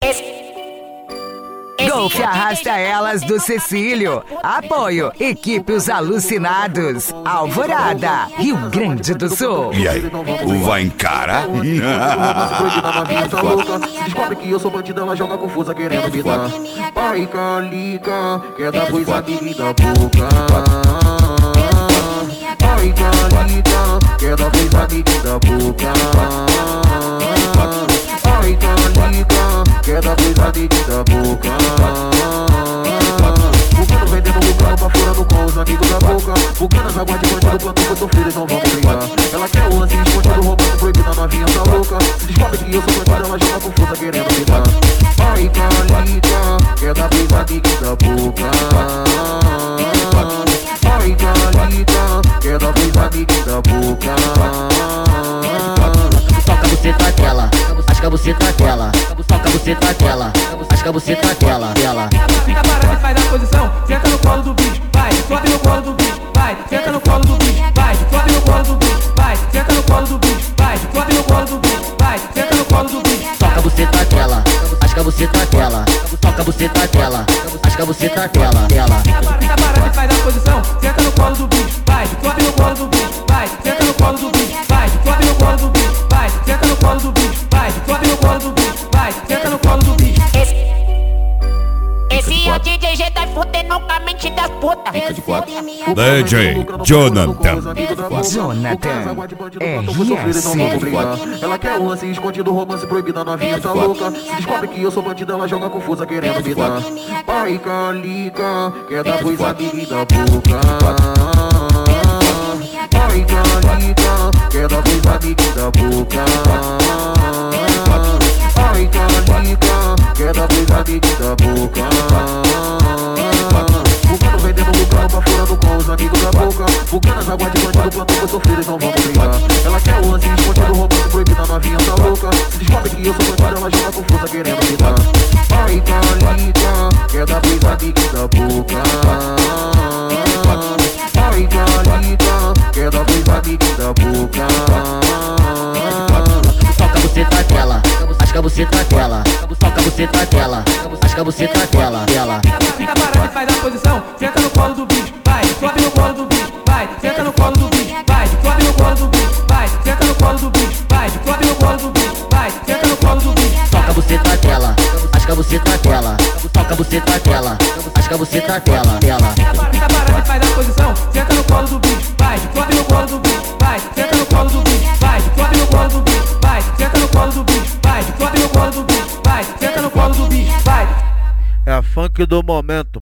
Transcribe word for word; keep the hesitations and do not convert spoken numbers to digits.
Golfe Arrasta Elas do Cecílio. Apoio, equipe Os Alucinados. Alvorada, Rio Grande do Sul. E aí, o vai encarar? Descobre que eu sou bandida, ela joga confusa querendo me dar. Pai, calica, quer dar coisa amiga da boca. Pai, calica, quer dar coisa amiga da boca. Pai, calica, quer dar coisa amiga da boca. Bugando vendendo lucrando pra furando com os amigos da boca. Bugando as águas de bandido, plantou foi sofrido, então vamos brigar. Ela quer o lance escondido, romance proibido, a novinha tá louca. Se descobre que eu sou bandida, ela joga confusa querendo me dar. Pai, calica, quer dar coisa amiga da boca. Pai, calica, quer dar coisa amiga da boca. Toca você tá tela, acho que a você tá tela. Toca você tá tela, acho que a você tá tela, tela. Fica parada e faz a posição, senta no colo do bicho, vai, sobe no colo do bicho, vai, senta no colo do bicho, vai, sobe no colo do bicho, vai, senta no colo do bicho, vai, sobe no colo do bicho, vai, senta no colo do bicho. Toca você tá tela, acho que a você tá tela. Toca você tá tela, acho que a você tá tela, tela. Fica parada e faz a posição, senta no colo do bicho, vai, sobe no colo do bicho, vai, senta no colo do bicho, vai, sobe no colo do bicho, vai, senta no colo do bicho, vai, sobe no colo do bicho, vai, senta no colo do bicho. Esse é o D J G tá fudendo com a mente das putas. D J Jonathan. Jonathan, R S. Ela quer o lance escondido, romance proibido, a novinha tá louca. Se descobre que eu sou bandida, ela joga confusa querendo me dar. Pai, calica, quer dar coisa amiga da boca. Pai, calica, quer dar coisa amiga da boca. Pai, calica, quer dar coisa amiga da boca. Bugando vendendo lucrando pra furando com os amigos da boca. Bugando as águas de bandido, plantou foi sofrido, então vamos brigar. Ela quer o lance escondido, romance proibido, a novinha tá louca. Se descobre que eu sou bandida, ela joga confusa querendo me dar. Pai, calica, quer dar coisa amiga da boca. Pai, calica, quer dar coisa amiga da boca. Toca você tá tela, acho que a você tá tela. Toca você tá tela, acho que a você tá tela, tela. Fica parada e faz a posição, senta no colo do bicho, vai, sobe no colo do bicho, vai, senta no colo do bicho, vai, sobe no colo do bicho, vai, senta no colo do bicho, vai, sobe no colo do bicho, vai, senta no colo do bicho. Toca você tá tela, acho que a você tá tela. Toca você tá tela, acho que a você tá tela, tela. Fica parada e faz a posição, senta no colo do bicho, vai, sobe no colo do bicho, vai, senta no colo do bicho, vai, sobe no colo do bicho, vai, senta no colo do bicho, vai, sobe no colo do bicho, vai, senta no colo do bicho, vai. É funk do momento.